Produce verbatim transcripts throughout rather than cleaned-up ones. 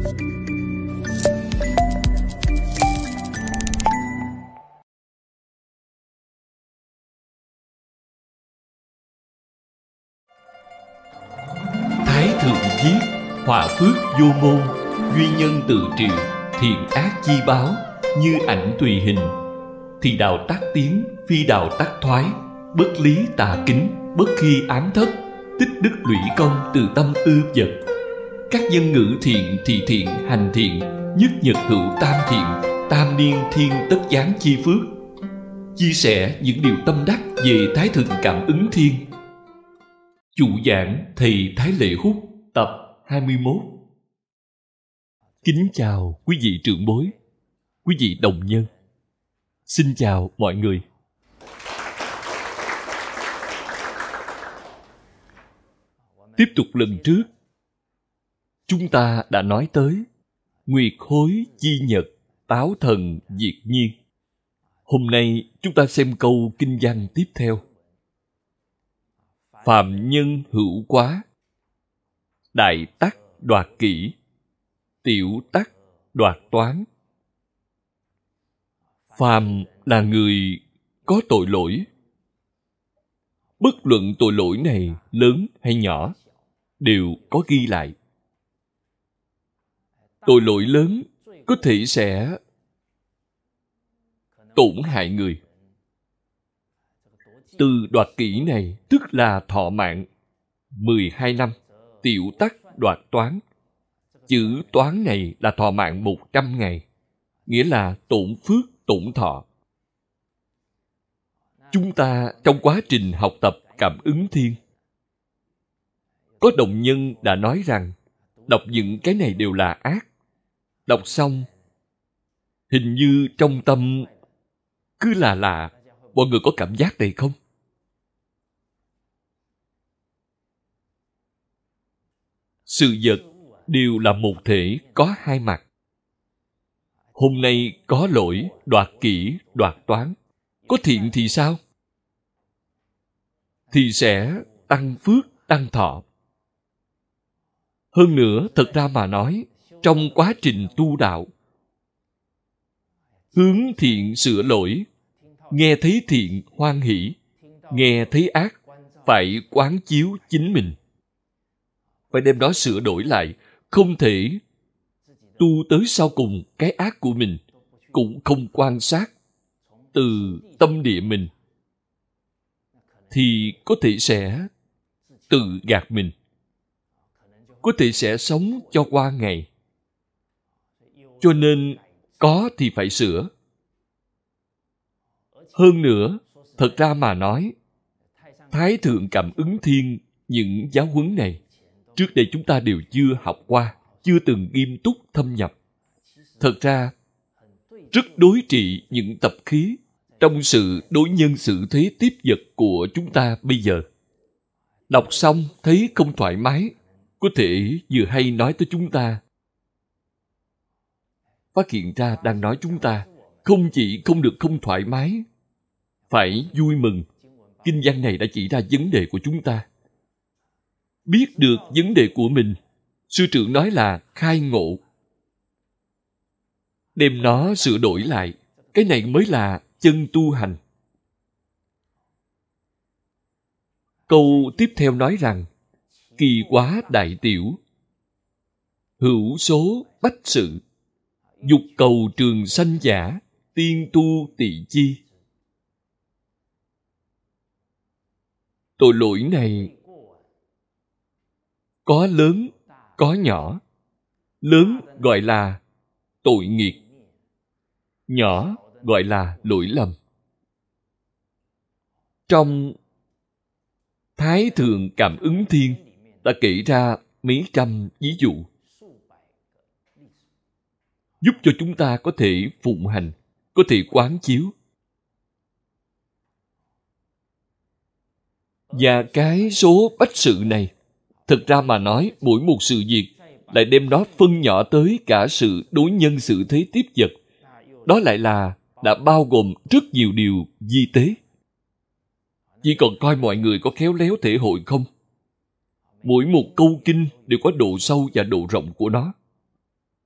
Thái thượng viết: họa phước vô môn, duy nhân tự triệu, thiện ác chi báo, như ảnh tùy hình. Thì đạo tác tiến, phi đạo tác thoái, bất lý tà kính, bất khi ám thất, tích đức lũy công từ tâm ư vật. Các dân ngữ thiện thì thiện hành thiện, nhất nhật hữu tam thiện, tam niên thiên tất giáng chi phước. Chia sẻ những điều tâm đắc về Thái thượng cảm ứng thiên. Chủ giảng thầy Thái Lệ Hút, tập hai mươi mốt. Kính chào quý vị trưởng bối, quý vị đồng nhân. Xin chào mọi người. Tiếp tục lần trước, chúng ta đã nói tới nguyệt hối chi nhật, táo thần diệt nhiên. Hôm nay chúng ta xem câu kinh văn tiếp theo. Phạm nhân hữu quá, đại tắc đoạt kỷ, tiểu tắc đoạt toán. Phàm là người có tội lỗi. Bất luận tội lỗi này lớn hay nhỏ, đều có ghi lại. Tội lỗi lớn có thể sẽ tổn hại người. Từ đoạt kỷ này tức là thọ mạng mười hai năm, tiểu tắc đoạt toán. Chữ toán này là thọ mạng một trăm ngày, nghĩa là tổn phước, tổn thọ. Chúng ta trong quá trình học tập cảm ứng thiên, có đồng nhân đã nói rằng đọc những cái này đều là ác. Đọc xong, hình như trong tâm cứ là lạ. Mọi người có cảm giác này không? Sự vật đều là một thể có hai mặt. Hôm nay có lỗi, đoạt kỷ, đoạt toán. Có thiện thì sao? Thì sẽ tăng phước, tăng thọ. Hơn nữa, thật ra mà nói, trong quá trình tu đạo, hướng thiện sửa lỗi, nghe thấy thiện hoan hỷ, nghe thấy ác phải quán chiếu chính mình. Phải đem đó sửa đổi lại, không thể tu tới sau cùng cái ác của mình, cũng không quan sát từ tâm địa mình, thì có thể sẽ tự gạt mình, có thể sẽ sống cho qua ngày. Cho nên có thì phải sửa. Hơn nữa, thật ra mà nói, Thái thượng cảm ứng thiên, những giáo huấn này trước đây chúng ta đều chưa học qua, chưa từng nghiêm túc thâm nhập. Thật ra rất đối trị những tập khí trong sự đối nhân xử thế tiếp vật của chúng ta bây giờ. Đọc xong thấy không thoải mái, có thể vừa hay nói tới chúng ta, phát hiện ra đang nói chúng ta. Không chỉ không được không thoải mái, phải vui mừng. Kinh văn này đã chỉ ra vấn đề của chúng ta. Biết được vấn đề của mình, sư trưởng nói là khai ngộ. Đem nó sửa đổi lại, cái này mới là chân tu hành. Câu tiếp theo nói rằng, kỳ quá đại tiểu, hữu số bách sự, dục cầu trường sanh giả, tiên tu tỳ chi. Tội lỗi này có lớn, có nhỏ. Lớn gọi là tội nghiệp, nhỏ gọi là lỗi lầm. Trong Thái thượng cảm ứng thiên đã kể ra mấy trăm ví dụ, giúp cho chúng ta có thể phụng hành, có thể quán chiếu. Và cái số bách sự này, thực ra mà nói, mỗi một sự việc lại đem nó phân nhỏ tới cả sự đối nhân xử thế tiếp vật. Đó lại là đã bao gồm rất nhiều điều vi tế. Chỉ còn coi mọi người có khéo léo thể hội không. Mỗi một câu kinh đều có độ sâu và độ rộng của nó.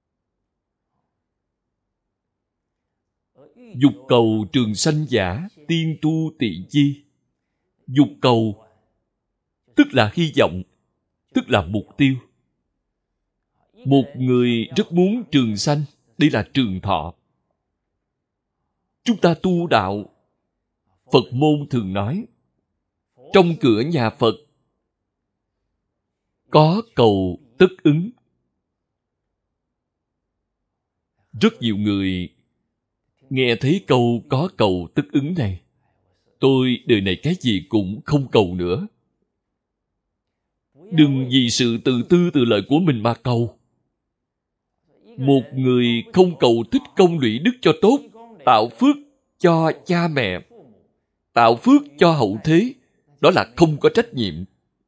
Dục cầu trường sanh giả, tiên tu tị chi. Dục cầu tức là hy vọng, tức là mục tiêu. Một người rất muốn trường sanh, đây là trường thọ. Chúng ta tu đạo, Phật môn thường nói, trong cửa nhà Phật có cầu tất ứng. Rất nhiều người nghe thấy câu có cầu tất ứng này, tôi đời này cái gì cũng không cầu nữa. Đừng vì sự tự tư tự lợi của mình mà cầu. Một người không cầu tích công lũy đức cho tốt, tạo phước cho cha mẹ, tạo phước cho hậu thế, đó là không có trách nhiệm.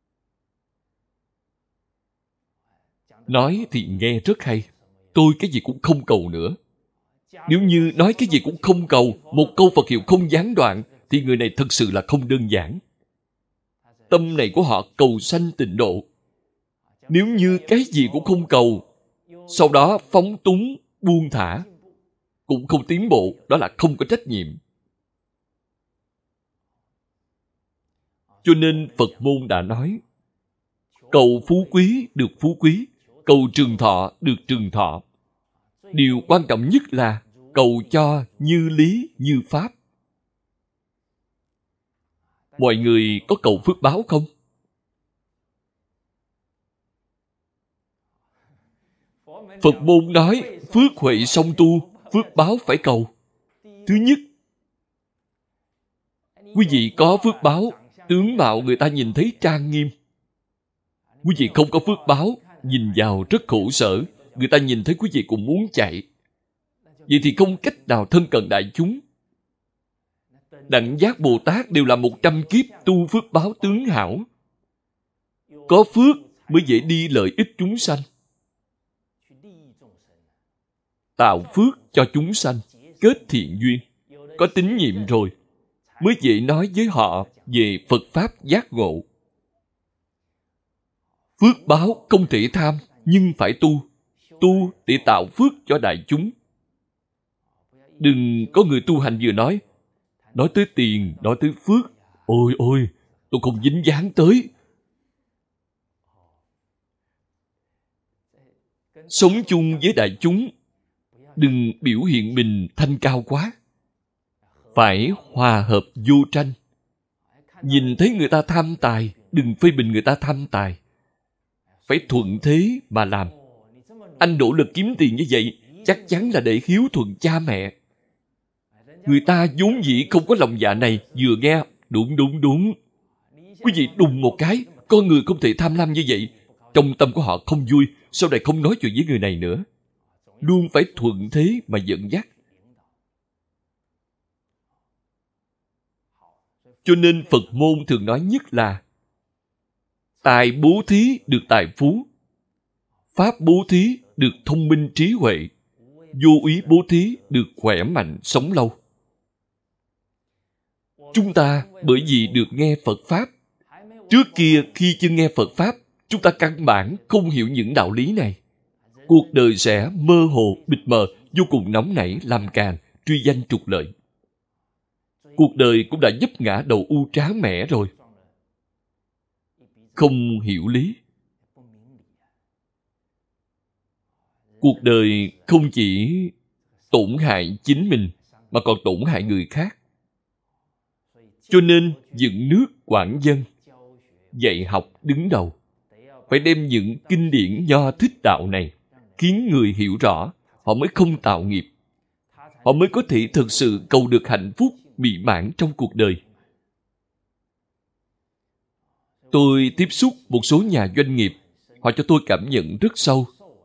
Nói thì nghe rất hay, tôi cái gì cũng không cầu nữa. Nếu như nói cái gì cũng không cầu, một câu Phật hiệu không gián đoạn, thì người này thật sự là không đơn giản. Tâm này của họ cầu sanh tịnh độ. Nếu như cái gì cũng không cầu, sau đó phóng túng, buông thả, cũng không tiến bộ, đó là không có trách nhiệm. Cho nên Phật môn đã nói, cầu phú quý được phú quý, cầu trường thọ được trường thọ. Điều quan trọng nhất là cầu cho như lý như pháp. Mọi người có cầu phước báo không? Phật môn nói phước huệ song tu, phước báo phải cầu. Thứ nhất, quý vị có phước báo, tướng mạo người ta nhìn thấy trang nghiêm. Quý vị không có phước báo, nhìn vào rất khổ sở, người ta nhìn thấy quý vị cũng muốn chạy. Vậy thì không cách nào thân cận đại chúng. Đẳng Giác Bồ Tát đều là một trăm kiếp tu phước báo tướng hảo. Có phước mới dễ đi lợi ích chúng sanh. Tạo phước cho chúng sanh, kết thiện duyên, có tín nhiệm rồi, mới dễ nói với họ về Phật Pháp giác ngộ. Phước báo không thể tham, nhưng phải tu. Tu để tạo phước cho đại chúng. Đừng có người tu hành vừa nói, nói tới tiền, nói tới phước, ôi ôi, tôi không dính dáng tới. Sống chung với đại chúng, đừng biểu hiện mình thanh cao quá. Phải hòa hợp vô tranh. Nhìn thấy người ta tham tài, đừng phê bình người ta tham tài. Phải thuận thế mà làm. Anh nỗ lực kiếm tiền như vậy, chắc chắn là để hiếu thuận cha mẹ. Người ta vốn dĩ không có lòng dạ này, vừa nghe, đúng đúng đúng. Quý vị đùng một cái, con người không thể tham lam như vậy. Trong tâm của họ không vui, sau này không nói chuyện với người này nữa. Luôn phải thuận thế mà dẫn dắt. Cho nên Phật môn thường nói nhất là tài bố thí được tài phú, pháp bố thí được thông minh trí huệ, vô úy bố thí được khỏe mạnh sống lâu. Chúng ta bởi vì được nghe Phật Pháp, trước kia khi chưa nghe Phật Pháp, chúng ta căn bản không hiểu những đạo lý này. Cuộc đời sẽ mơ hồ, bịt mờ, vô cùng nóng nảy, làm càn, truy danh trục lợi. Cuộc đời cũng đã vấp ngã đầu u trá mẻ rồi. Không hiểu lý. Cuộc đời không chỉ tổn hại chính mình, mà còn tổn hại người khác. Cho nên dựng nước quản dân, dạy học đứng đầu. Phải đem những kinh điển nho thích đạo này, khiến người hiểu rõ, họ mới không tạo nghiệp. Họ mới có thể thực sự cầu được hạnh phúc, mỹ mãn trong cuộc đời. Tôi tiếp xúc một số nhà doanh nghiệp, họ cho tôi cảm nhận rất sâu.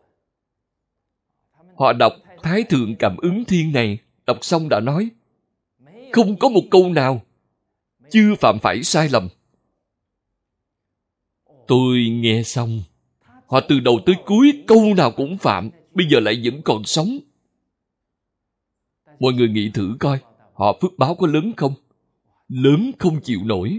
Họ đọc Thái Thượng Cảm Ứng Thiên này, đọc xong đã nói, không có một câu nào chưa phạm phải sai lầm. Tôi nghe xong, họ từ đầu tới cuối câu nào cũng phạm, bây giờ lại vẫn còn sống. Mọi người nghĩ thử coi, họ phước báo có lớn không? Lớn không chịu nổi.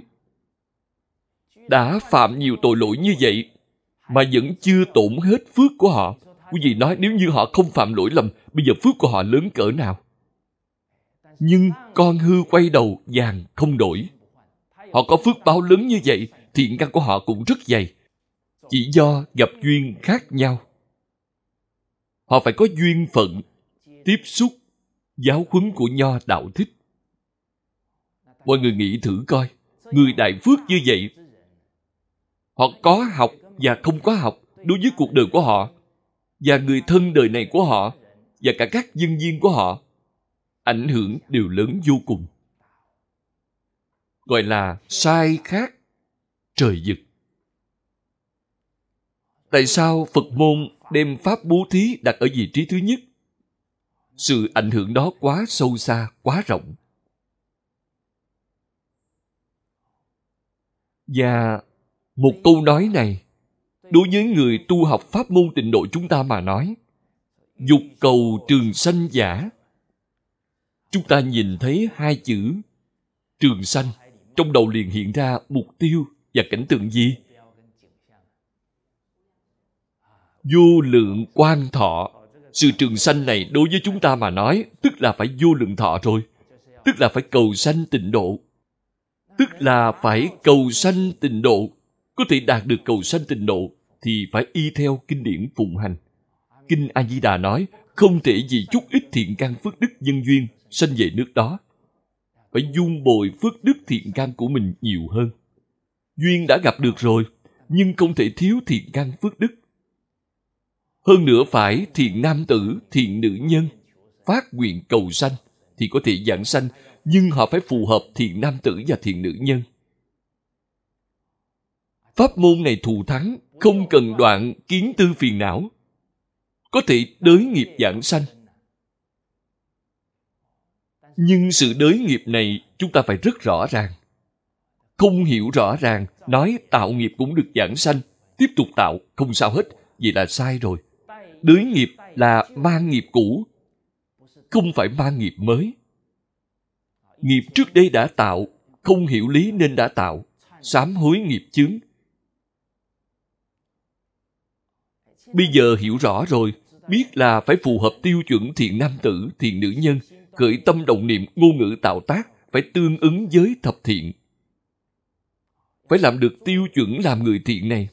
Đã phạm nhiều tội lỗi như vậy, mà vẫn chưa tổn hết phước của họ. Quý vị nói nếu như họ không phạm lỗi lầm, bây giờ phước của họ lớn cỡ nào? Nhưng con hư quay đầu vàng không đổi. Họ có phước báo lớn như vậy, thiện căn của họ cũng rất dày. Chỉ do gặp duyên khác nhau. Họ phải có duyên phận tiếp xúc giáo huấn của Nho Đạo Thích. Mọi người nghĩ thử coi, người đại phước như vậy, họ có học và không có học đối với cuộc đời của họ, và người thân đời này của họ, và cả các nhân viên của họ, ảnh hưởng đều lớn vô cùng. Gọi là sai khác trời vực. Tại sao Phật môn đem pháp bố thí đặt ở vị trí thứ nhất? Sự ảnh hưởng đó quá sâu xa, quá rộng. Và một câu nói này, đối với người tu học pháp môn tịnh độ chúng ta mà nói, dục cầu trường sanh giả. Chúng ta nhìn thấy hai chữ trường sanh, trong đầu liền hiện ra mục tiêu và cảnh tượng gì? Vô lượng quang thọ. Sự trường sanh này đối với chúng ta mà nói, tức là phải vô lượng thọ rồi. Tức là phải cầu sanh tịnh độ. Tức là phải cầu sanh tịnh độ. Có thể đạt được cầu sanh tịnh độ thì phải y theo kinh điển phụng hành. Kinh A Di Đà nói, không thể vì chút ít thiện căn phước đức nhân duyên sanh về nước đó. Phải dung bồi phước đức thiện căn của mình nhiều hơn. Duyên đã gặp được rồi, nhưng không thể thiếu thiện căn phước đức. Hơn nữa phải thiện nam tử, thiện nữ nhân, phát nguyện cầu sanh thì có thể giảng sanh, nhưng họ phải phù hợp thiện nam tử và thiện nữ nhân. Pháp môn này thù thắng, không cần đoạn kiến tư phiền não, có thể đới nghiệp giảng sanh. Nhưng sự đới nghiệp này chúng ta phải rất rõ ràng. Không hiểu rõ ràng, nói tạo nghiệp cũng được giảng sanh, tiếp tục tạo, không sao hết, vậy là sai rồi. Đới nghiệp là mang nghiệp cũ, không phải mang nghiệp mới. Nghiệp trước đây đã tạo, không hiểu lý nên đã tạo, sám hối nghiệp chướng. Bây giờ hiểu rõ rồi, biết là phải phù hợp tiêu chuẩn thiện nam tử, thiện nữ nhân, khởi tâm động niệm, ngôn ngữ tạo tác, phải tương ứng với thập thiện. Phải làm được tiêu chuẩn làm người thiện này.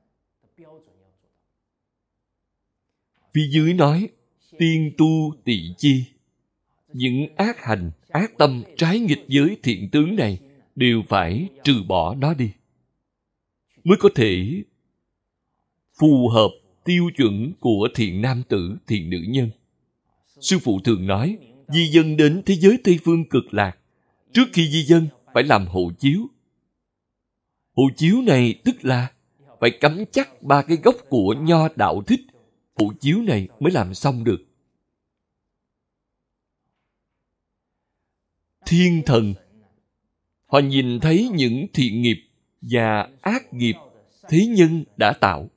Phía dưới nói, tiên tu tỳ chi. Những ác hành, ác tâm trái nghịch với thiện tướng này đều phải trừ bỏ nó đi. Mới có thể phù hợp tiêu chuẩn của thiện nam tử, thiện nữ nhân. Sư phụ thường nói, di dân đến thế giới Tây Phương cực lạc, trước khi di dân phải làm hộ chiếu. Hộ chiếu này tức là phải cắm chắc ba cái gốc của Nho Đạo Thích. Hộ chiếu này mới làm xong được. Thiên thần, họ nhìn thấy những thiện nghiệp và ác nghiệp thế nhân đã tạo.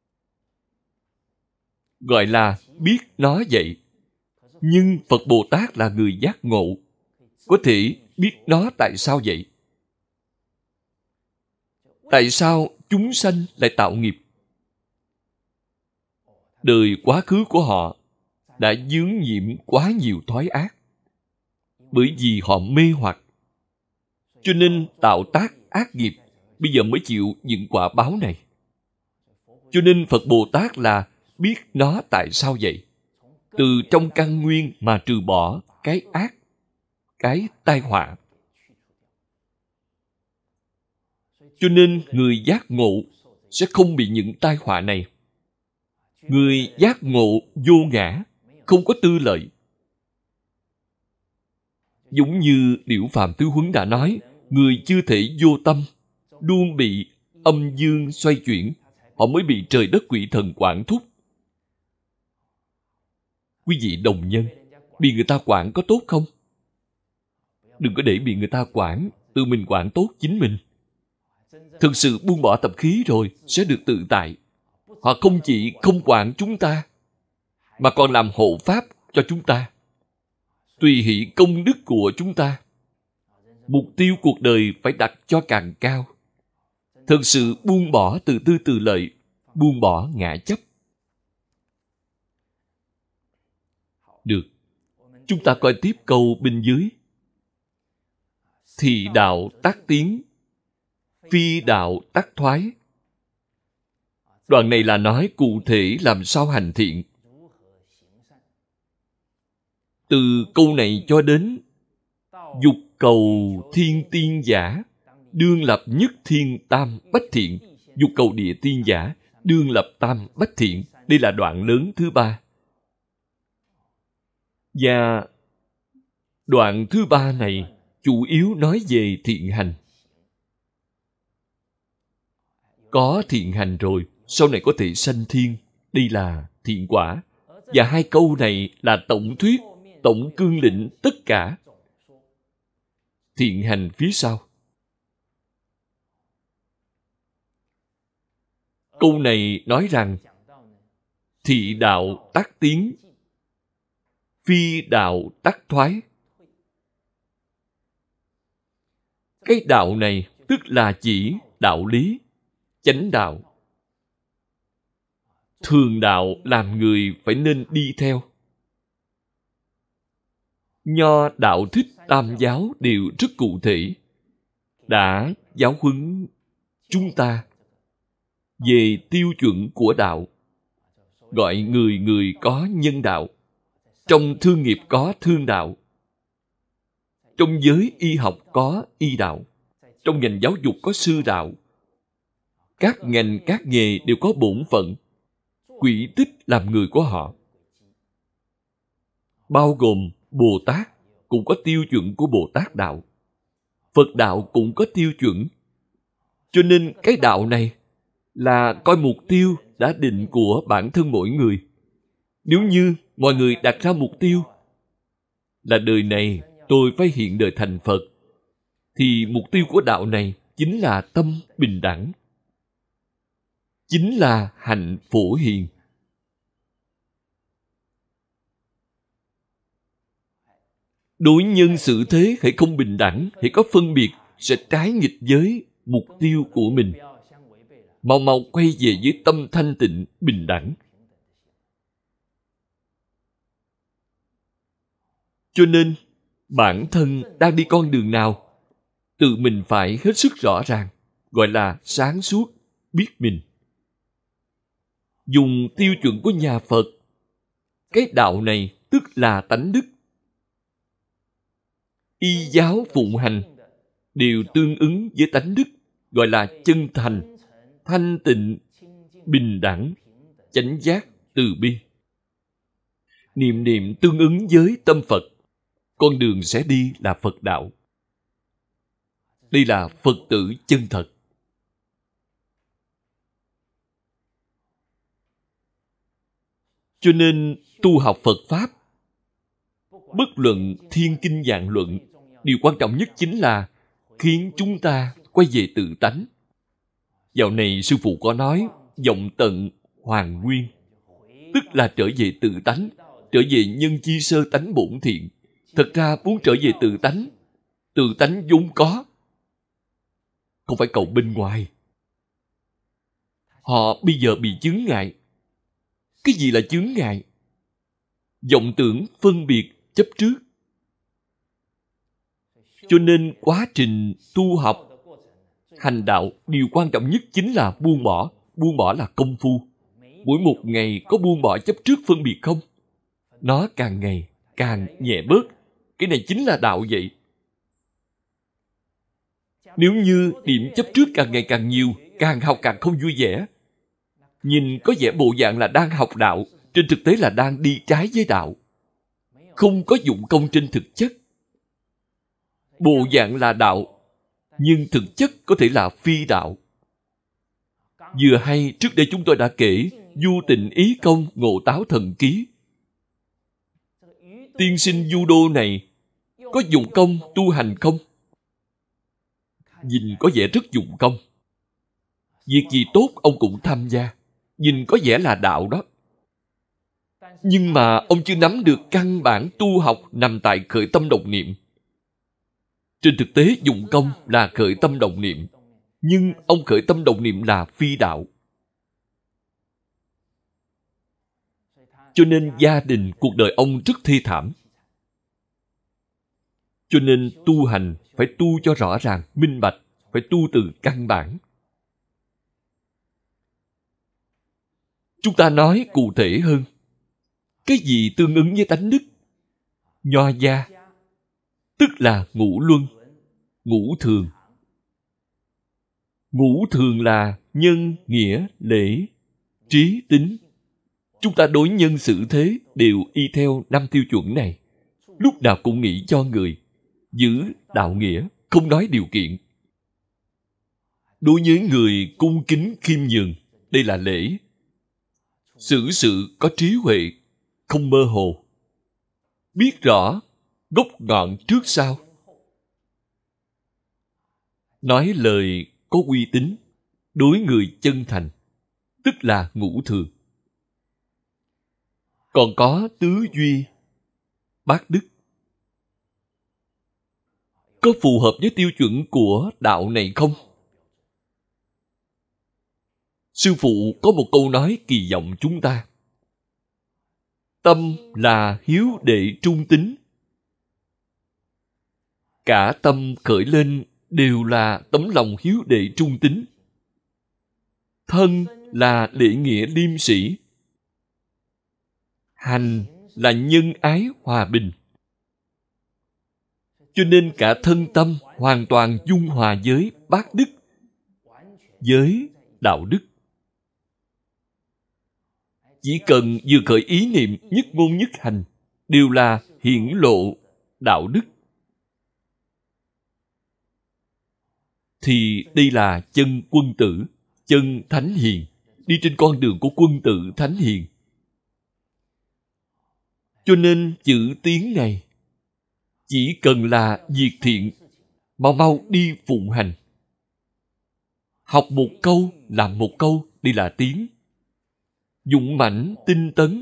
Gọi là biết nó vậy. Nhưng Phật Bồ Tát là người giác ngộ, có thể biết nó tại sao vậy. Tại sao chúng sanh lại tạo nghiệp? Đời quá khứ của họ đã dướng nhiễm quá nhiều thói ác. Bởi vì họ mê hoặc, cho nên tạo tác ác nghiệp, bây giờ mới chịu những quả báo này. Cho nên Phật Bồ Tát là biết nó tại sao vậy. Từ trong căn nguyên mà trừ bỏ cái ác, cái tai họa. Cho nên người giác ngộ sẽ không bị những tai họa này. Người giác ngộ vô ngã, không có tư lợi. Giống như Điểu Phàm Tứ Huấn đã nói, người chưa thể vô tâm, luôn bị âm dương xoay chuyển, họ mới bị trời đất quỷ thần quản thúc. Quý vị đồng nhân, bị người ta quản có tốt không? Đừng có để bị người ta quản, tự mình quản tốt chính mình. Thực sự buông bỏ tập khí rồi sẽ được tự tại. Họ không chỉ không quản chúng ta, mà còn làm hộ pháp cho chúng ta, tùy hỷ công đức của chúng ta. Mục tiêu cuộc đời phải đặt cho càng cao. Thực sự buông bỏ tự tư tự lợi, buông bỏ ngã chấp. Được, chúng ta coi tiếp câu bên dưới. Thị đạo tác tiến, phi đạo tác thoái. Đoạn này là nói cụ thể làm sao hành thiện. Từ câu này cho đến dục cầu thiên tiên giả, đương lập nhất thiên tam bách thiện. Dục cầu địa tiên giả, đương lập tam bách thiện. Đây là đoạn lớn thứ ba. Và đoạn thứ ba này chủ yếu nói về thiện hành. Có thiện hành rồi, sau này có thể sanh thiên. Đây là thiện quả. Và hai câu này là tổng thuyết, tổng cương lĩnh tất cả thiện hành phía sau. Câu này nói rằng thị đạo tác tiến, phi đạo tác thoái. Cái đạo này tức là chỉ đạo lý, chánh đạo. Thường đạo làm người phải nên đi theo. Nho đạo thích tam giáo đều rất cụ thể, đã giáo huấn chúng ta về tiêu chuẩn của đạo. Gọi người người có nhân đạo. Trong thương nghiệp có thương đạo. Trong giới y học có y đạo. Trong ngành giáo dục có sư đạo. Các ngành các nghề đều có bổn phận, quỹ tích làm người của họ. Bao gồm Bồ Tát cũng có tiêu chuẩn của Bồ Tát đạo. Phật đạo cũng có tiêu chuẩn. Cho nên cái đạo này là coi mục tiêu đã định của bản thân mỗi người. Nếu như mọi người đặt ra mục tiêu là đời này tôi phải hiện đời thành Phật, thì mục tiêu của đạo này chính là tâm bình đẳng, chính là hạnh phổ hiền. Đối nhân xử thế hãy không bình đẳng, hãy có phân biệt, sẽ trái nghịch với mục tiêu của mình. Mau mau quay về với tâm thanh tịnh, bình đẳng. Cho nên, bản thân đang đi con đường nào, tự mình phải hết sức rõ ràng, gọi là sáng suốt, biết mình. Dùng tiêu chuẩn của nhà Phật, cái đạo này tức là tánh đức. Y giáo phụng hành đều tương ứng với tánh đức, gọi là chân thành, thanh tịnh, bình đẳng, chánh giác, từ bi. Niệm niệm tương ứng với tâm Phật, con đường sẽ đi là Phật đạo. Đây là Phật tử chân thật. Cho nên tu học Phật Pháp, bất luận thiên kinh vạn luận, điều quan trọng nhất chính là khiến chúng ta quay về tự tánh. Dạo này sư phụ có nói vọng tận hoàn nguyên, tức là trở về tự tánh, trở về nhân chi sơ tánh bổn thiện. Thật ra muốn trở về tự tánh, tự tánh vốn có, không phải cầu bên ngoài. Họ bây giờ bị chướng ngại. Cái gì là chướng ngại? Vọng tưởng, phân biệt, chấp trước. Cho nên quá trình tu học, hành đạo, điều quan trọng nhất chính là buông bỏ. Buông bỏ là công phu. Mỗi một ngày có buông bỏ chấp trước phân biệt không? Nó càng ngày càng nhẹ bớt. Cái này chính là đạo vậy. Nếu như điểm chấp trước càng ngày càng nhiều, càng học càng không vui vẻ, nhìn có vẻ bộ dạng là đang học đạo, trên thực tế là đang đi trái với đạo. Không có dụng công trên thực chất. Bộ dạng là đạo, nhưng thực chất có thể là phi đạo. Vừa hay trước đây chúng tôi đã kể Du Tịnh Ý Công Ngộ Táo Thần Ký. Tiên sinh judo này có dụng công tu hành không? Nhìn có vẻ rất dụng công. Việc gì tốt ông cũng tham gia. Nhìn có vẻ là đạo đó. Nhưng mà ông chưa nắm được căn bản tu học nằm tại khởi tâm động niệm. Trên thực tế dụng công là khởi tâm động niệm, nhưng ông khởi tâm động niệm là phi đạo. Cho nên gia đình, cuộc đời ông rất thê thảm. Cho nên tu hành phải tu cho rõ ràng, minh bạch, phải tu từ căn bản. Chúng ta nói cụ thể hơn. Cái gì tương ứng với tánh đức? Nho gia, tức là ngũ luân, ngũ thường. Ngũ thường là nhân, nghĩa, lễ, trí, tính. Chúng ta đối nhân xử thế đều y theo năm tiêu chuẩn này. Lúc nào cũng nghĩ cho người, giữ đạo nghĩa, không nói điều kiện. Đối với người cung kính khiêm nhường, đây là lễ. Xử sự có trí huệ, không mơ hồ. Biết rõ gốc ngọn trước sau. Nói lời có uy tín, đối người chân thành, tức là ngũ thường. Còn có tứ duy, bát đức. Có phù hợp với tiêu chuẩn của đạo này không? Sư phụ có một câu nói kỳ vọng chúng ta. Tâm là hiếu đệ trung tín. Cả tâm khởi lên đều là tấm lòng hiếu đệ trung tín. Thân là lễ nghĩa liêm sĩ. Hành là nhân ái hòa bình. Cho nên cả thân tâm hoàn toàn dung hòa với bát đức, với đạo đức. Chỉ cần vừa khởi ý niệm nhất ngôn nhất hành đều là hiển lộ đạo đức. Thì đây là chân quân tử, chân thánh hiền, đi trên con đường của quân tử thánh hiền. Cho nên chữ tiếng này chỉ cần là việc thiện, mau mau đi phụng hành. Học một câu, làm một câu, đây là tiếng. Dũng mãnh, tinh tấn.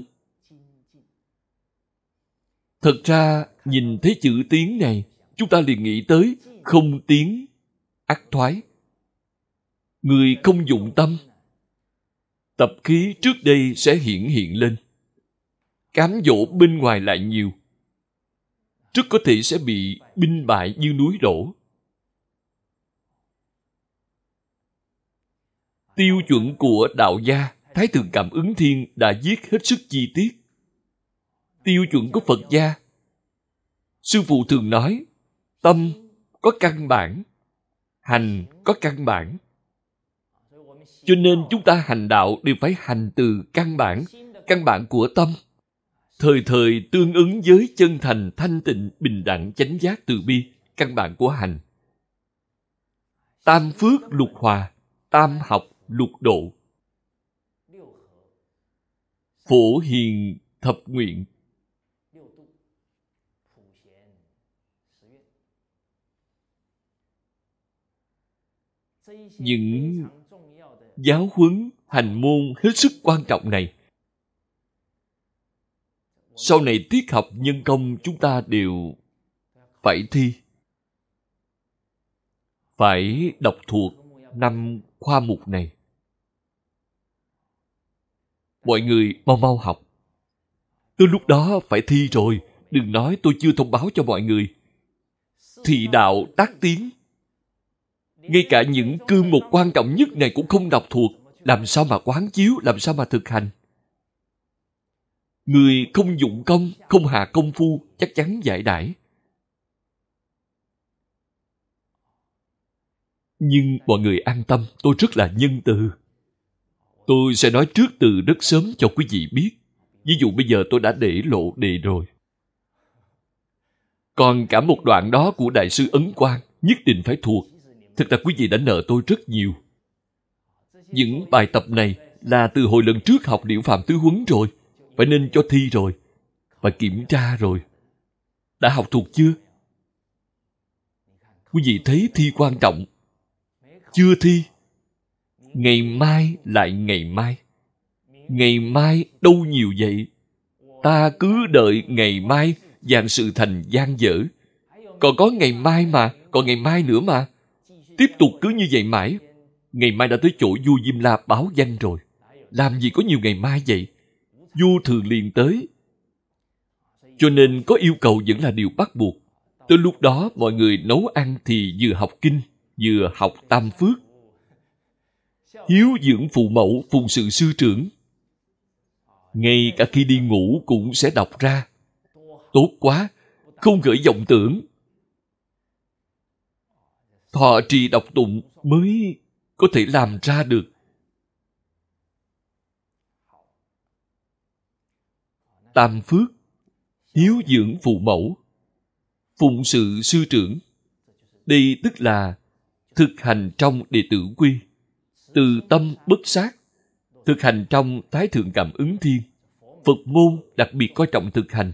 Thật ra, nhìn thấy chữ tiếng này, chúng ta liền nghĩ tới không tiếng, ắt thoái. Người không dụng tâm, tập khí trước đây sẽ hiển hiện lên. Cám dỗ bên ngoài lại nhiều, rất có thể sẽ bị binh bại như núi đổ. Tiêu chuẩn của đạo gia, Thái Thượng Cảm Ứng Thiên đã viết hết sức chi tiết. Tiêu chuẩn của Phật gia, sư phụ thường nói, tâm có căn bản, hành có căn bản. Cho nên chúng ta hành đạo đều phải hành từ căn bản, căn bản của tâm. Thời thời tương ứng với chân thành, thanh tịnh, bình đẳng, chánh giác, từ bi, căn bản của hành. Tam phước lục hòa, tam học lục độ. Phổ hiền thập nguyện. Những giáo huấn, hành môn hết sức quan trọng này, sau này tiết học nhân công chúng ta đều phải thi. Phải đọc thuộc năm khoa mục này. Mọi người mau mau học. Tới lúc đó phải thi rồi, đừng nói tôi chưa thông báo cho mọi người. Thị đạo tác tiến. Ngay cả những cương mục quan trọng nhất này cũng không đọc thuộc, làm sao mà quán chiếu, làm sao mà thực hành. Người không dụng công, không hạ công phu, chắc chắn giải đãi. Nhưng mọi người an tâm, tôi rất là nhân từ. Tôi sẽ nói trước từ rất sớm cho quý vị biết. Ví dụ bây giờ tôi đã để lộ đề rồi. Còn cả một đoạn đó của Đại sư Ấn Quang nhất định phải thuộc. Thực ra quý vị đã nợ tôi rất nhiều. Những bài tập này là từ hồi lần trước học Điển Phạm Tứ Huấn rồi. Phải nên cho thi rồi. Phải kiểm tra rồi. Đã học thuộc chưa? Quý vị thấy thi quan trọng. Chưa thi. Ngày mai lại ngày mai. Ngày mai đâu nhiều vậy? Ta cứ đợi ngày mai, vạn sự thành gian dở. Còn có ngày mai mà, còn ngày mai nữa mà. Tiếp tục cứ như vậy mãi. Ngày mai đã tới chỗ vua Diêm La báo danh rồi. Làm gì có nhiều ngày mai vậy? Vua thường liền tới. Cho nên có yêu cầu vẫn là điều bắt buộc. Tới lúc đó mọi người nấu ăn thì vừa học kinh, vừa học tam phước. Hiếu dưỡng phụ mẫu, phụng sự sư trưởng. Ngay cả khi đi ngủ cũng sẽ đọc ra. Tốt quá, không gửi vọng tưởng. Thọ trì đọc tụng mới có thể làm ra được. Tam phước, hiếu dưỡng phụ mẫu, phụng sự sư trưởng. Đây tức là thực hành trong đệ tử quy, từ tâm bất sát, thực hành trong Thái Thượng Cảm Ứng Thiên. Phật môn đặc biệt coi trọng thực hành.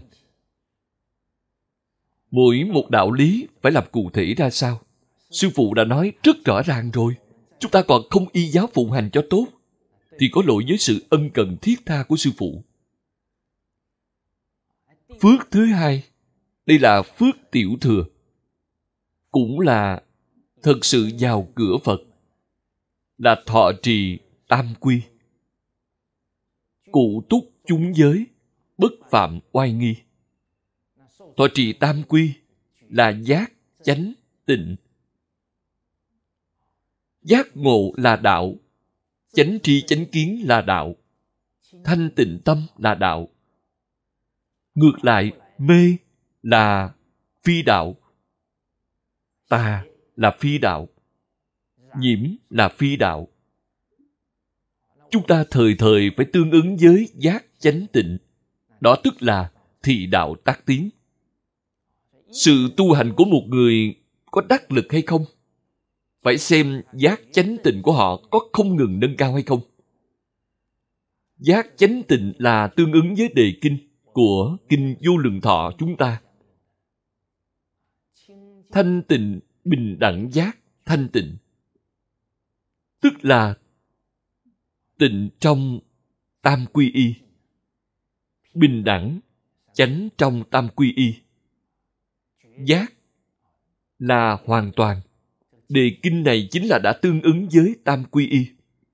Mỗi một đạo lý phải làm cụ thể ra sao? Sư phụ đã nói rất rõ ràng rồi. Chúng ta còn không y giáo phụng hành cho tốt, thì có lỗi với sự ân cần thiết tha của sư phụ. Phước thứ hai, đây là phước tiểu thừa, cũng là thật sự vào cửa Phật, là thọ trì tam quy. Cụ túc chúng giới, bất phạm oai nghi. Thọ trì tam quy là giác, chánh, tịnh. Giác ngộ là đạo, chánh tri chánh kiến là đạo, thanh tịnh tâm là đạo. Ngược lại, mê là phi đạo, tà là phi đạo, nhiễm là phi đạo. Chúng ta thời thời phải tương ứng với giác chánh tịnh. Đó tức là thị đạo tác tiến. Sự tu hành của một người có đắc lực hay không, phải xem giác chánh tịnh của họ có không ngừng nâng cao hay không. Giác chánh tịnh là tương ứng với đề kinh của Kinh Vô Lượng Thọ chúng ta. Thanh tịnh, bình đẳng giác, thanh tịnh. Tức là tịnh trong tam quy y, bình đẳng, chánh trong tam quy y. Giác là hoàn toàn. Đề kinh này chính là đã tương ứng với tam quy y.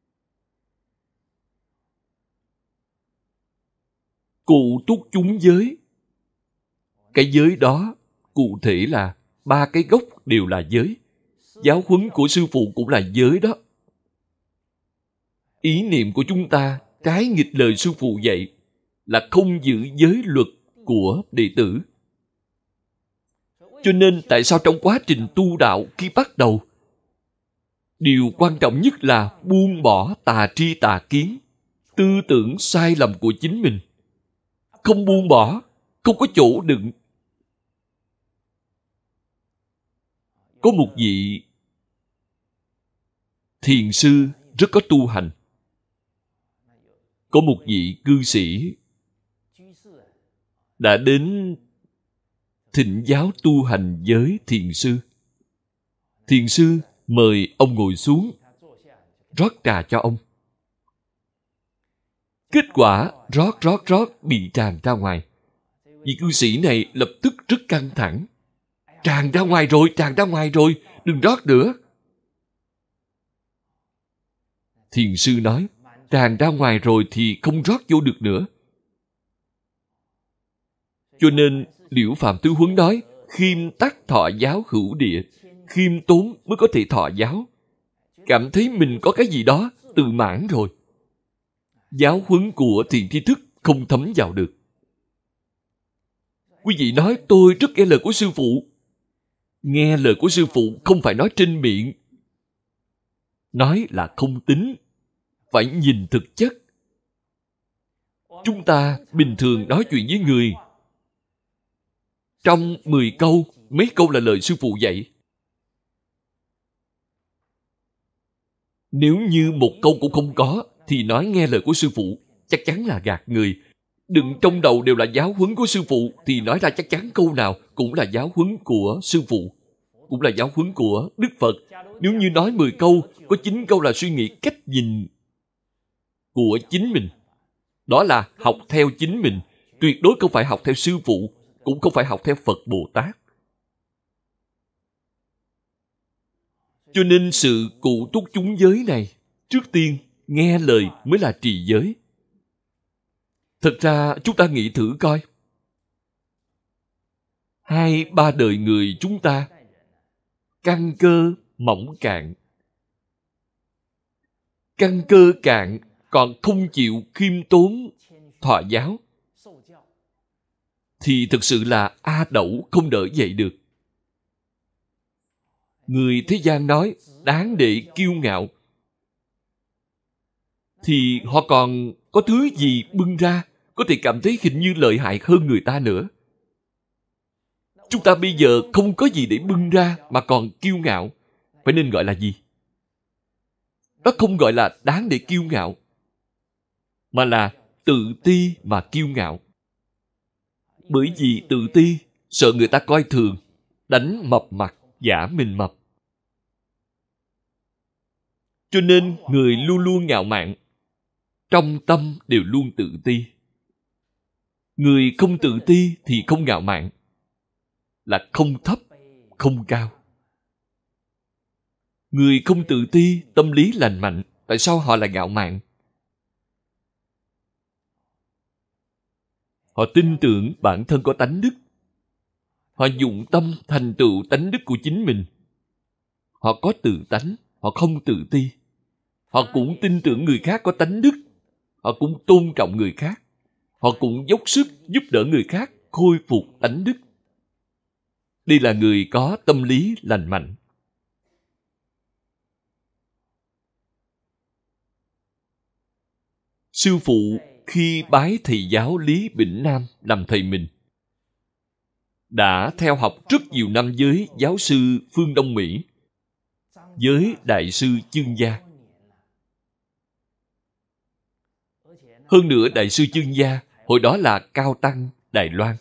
Cụ túc chúng giới. Cái giới đó cụ thể là ba cái gốc đều là giới. Giáo huấn của sư phụ cũng là giới đó. Ý niệm của chúng ta trái nghịch lời sư phụ dạy là không giữ giới luật của đệ tử. Cho nên tại sao trong quá trình tu đạo khi bắt đầu, điều quan trọng nhất là buông bỏ tà tri tà kiến, tư tưởng sai lầm của chính mình. Không buông bỏ, không có chỗ đựng. Có một vị thiền sư rất có tu hành. Có một vị cư sĩ đã đến thỉnh giáo tu hành với thiền sư. Thiền sư mời ông ngồi xuống, rót trà cho ông. Kết quả rót rót rót bị tràn ra ngoài. Vị cư sĩ này lập tức rất căng thẳng. Tràn ra ngoài rồi, tràn ra ngoài rồi, đừng rót nữa. Thiền sư nói, tràn ra ngoài rồi thì không rót vô được nữa. Cho nên Liễu Phạm Tứ Huấn nói, khiêm tắc thọ giáo hữu địa. Khiêm tốn mới có thể thọ giáo. Cảm thấy mình có cái gì đó tự mãn rồi. Giáo huấn của thiện tri thức không thấm vào được. Quý vị nói tôi rất nghe lời của sư phụ. Nghe lời của sư phụ không phải nói trên miệng. Nói là không tính. Phải nhìn thực chất. Chúng ta bình thường nói chuyện với người, trong mười câu, mấy câu là lời sư phụ dạy. Nếu như một câu cũng không có, thì nói nghe lời của sư phụ, chắc chắn là gạt người. Đừng trong đầu đều là giáo huấn của sư phụ, thì nói ra chắc chắn câu nào cũng là giáo huấn của sư phụ, cũng là giáo huấn của Đức Phật. Nếu như nói mười câu, có chín câu là suy nghĩ cách nhìn của chính mình. Đó là học theo chính mình, tuyệt đối không phải học theo sư phụ, cũng không phải học theo Phật Bồ Tát. Cho nên sự cụ túc chúng giới này, trước tiên nghe lời mới là trì giới. Thật ra chúng ta nghĩ thử coi. hai ba đời người chúng ta căn cơ mỏng cạn. Căn cơ cạn còn không chịu khiêm tốn thọ giáo thì thực sự là A Đẩu không đỡ dậy được. Người thế gian nói đáng để kiêu ngạo thì họ còn có thứ gì bưng ra có thể cảm thấy hình như lợi hại hơn người ta nữa. Chúng ta bây giờ không có gì để bưng ra mà còn kiêu ngạo, phải nên gọi là gì? Đó không gọi là đáng để kiêu ngạo, mà là tự ti mà kiêu ngạo. Bởi vì tự ti, sợ người ta coi thường, đánh mập mặt, giả mình mập. Cho nên người luôn luôn ngạo mạn, trong tâm đều luôn tự ti. Người không tự ti thì không ngạo mạn, là không thấp, không cao. Người không tự ti, tâm lý lành mạnh, tại sao họ lại ngạo mạn? Họ tin tưởng bản thân có tánh đức. Họ dụng tâm thành tựu tánh đức của chính mình. Họ có tự tánh, họ không tự ti. Họ cũng tin tưởng người khác có tánh đức. Họ cũng tôn trọng người khác. Họ cũng dốc sức giúp đỡ người khác khôi phục tánh đức. Đây là người có tâm lý lành mạnh. Sư phụ khi bái thầy giáo Lý Bỉnh Nam làm thầy mình, đã theo học rất nhiều năm với giáo sư phương Đông Mỹ, với đại sư Chương Gia. Hơn nữa đại sư Chương Gia hồi đó là cao tăng Đài Loan.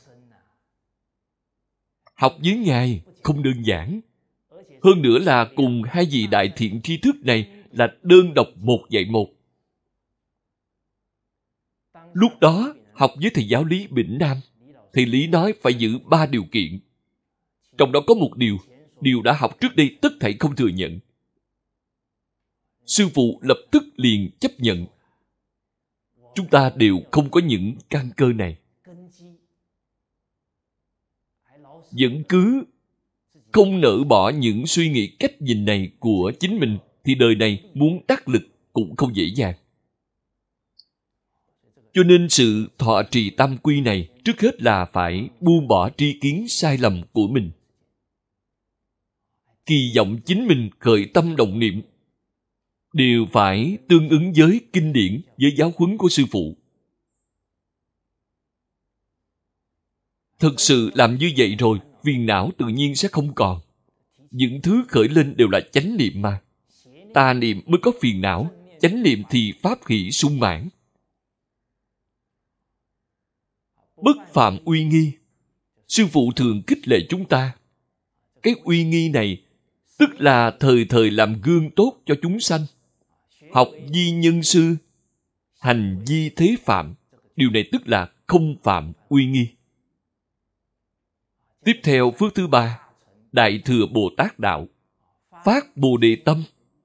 Học với Ngài không đơn giản. Hơn nữa là cùng hai vị đại thiện tri thức này là đơn độc một dạy một. Lúc đó học với thầy giáo Lý Bỉnh Nam, thầy Lý nói phải giữ ba điều kiện. Trong đó có một điều, điều đã học trước đây tất thảy không thừa nhận. Sư phụ lập tức liền chấp nhận. Chúng ta đều không có những căn cơ này. Vẫn cứ không nỡ bỏ những suy nghĩ cách nhìn này của chính mình thì đời này muốn đắc lực cũng không dễ dàng. Cho nên sự thọ trì tam quy này trước hết là phải buông bỏ tri kiến sai lầm của mình. Kỳ vọng chính mình khởi tâm động niệm đều phải tương ứng với kinh điển, với giáo huấn của sư phụ. Thực sự làm như vậy rồi, phiền não tự nhiên sẽ không còn. Những thứ khởi lên đều là chánh niệm mà. Tà niệm mới có phiền não, chánh niệm thì pháp hỷ sung mãn. Bất phạm uy nghi. Sư phụ thường khích lệ chúng ta. Cái uy nghi này tức là thời thời làm gương tốt cho chúng sanh. Học vi nhân sư, hành vi thế phạm. Điều này tức là không phạm uy nghi. Tiếp theo phước thứ ba, Đại Thừa Bồ Tát Đạo. Phát Bồ Đề Tâm.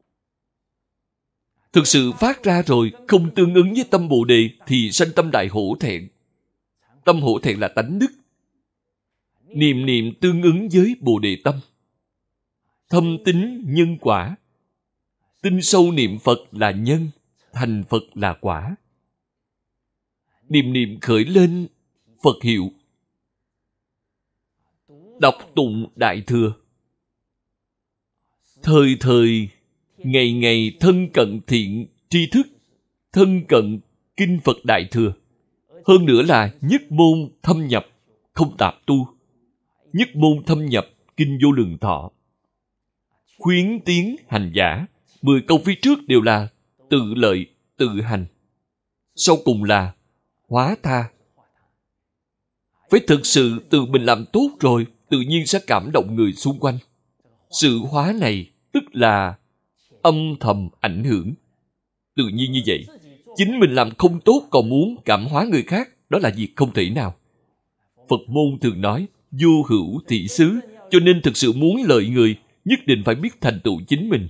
Thực sự phát ra rồi, không tương ứng với tâm Bồ Đề thì sanh tâm đại hổ thẹn. Tâm hổ thẹn là tánh đức. Niệm niệm tương ứng với Bồ Đề Tâm. Thâm tín nhân quả. Tin sâu niệm Phật là nhân, thành Phật là quả. Niệm niệm khởi lên Phật hiệu. Đọc tụng Đại Thừa. Thời thời, ngày ngày thân cận thiện tri thức, thân cận kinh Phật Đại Thừa. Hơn nữa là nhất môn thâm nhập, không tạp tu. Nhất môn thâm nhập kinh Vô Lượng Thọ. Khuyến tiến hành giả. Mười câu phía trước đều là tự lợi, tự hành. Sau cùng là hóa tha. Phải thực sự tự mình làm tốt rồi, tự nhiên sẽ cảm động người xung quanh. Sự hóa này tức là âm thầm ảnh hưởng. Tự nhiên như vậy. Chính mình làm không tốt còn muốn cảm hóa người khác, đó là việc không thể nào. Phật môn thường nói vô hữu thị xứ, cho nên thực sự muốn lợi người, nhất định phải biết thành tựu chính mình.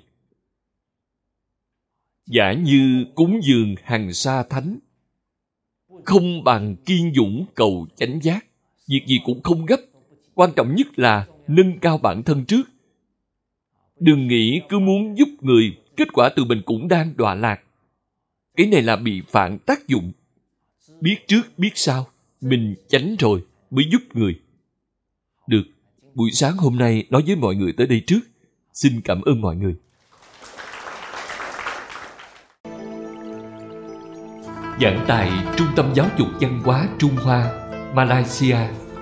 Giả như cúng dường hằng sa thánh, không bằng kiên dũng cầu chánh giác. Việc gì cũng không gấp, Quan trọng nhất là nâng cao bản thân trước. Đừng nghĩ cứ muốn giúp người, kết quả tự mình cũng đang đọa lạc. Cái này là bị phản tác dụng. Biết trước biết sau, mình tránh rồi mới giúp người. Được, buổi sáng hôm nay nói với mọi người tới đây trước. Xin cảm ơn mọi người. Giảng tại Trung tâm Giáo dục Văn hóa Trung Hoa, Malaysia.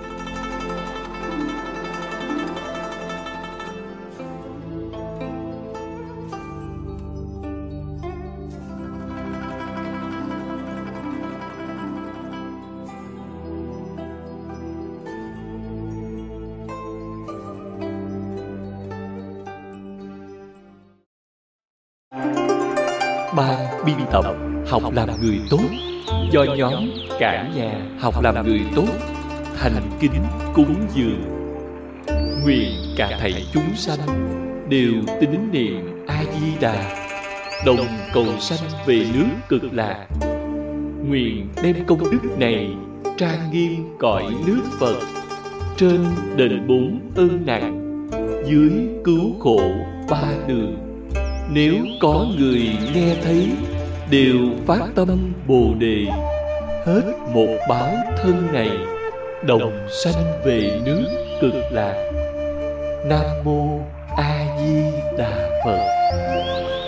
Ban biên tập Học làm người tốt do nhóm Cả nhà học làm người tốt thành kính cúng dường. Nguyện cả thảy chúng sanh đều tín niệm A Di Đà, đồng cầu sanh về nước Cực Lạc. Nguyện đem công đức này trang nghiêm cõi nước Phật, trên đền bốn ơn nặng, dưới cứu khổ ba đường. Nếu có người nghe thấy đều phát tâm Bồ Đề, hết một báo thân này, đồng sanh về nước Cực Lạc. Nam mô A Di Đà Phật.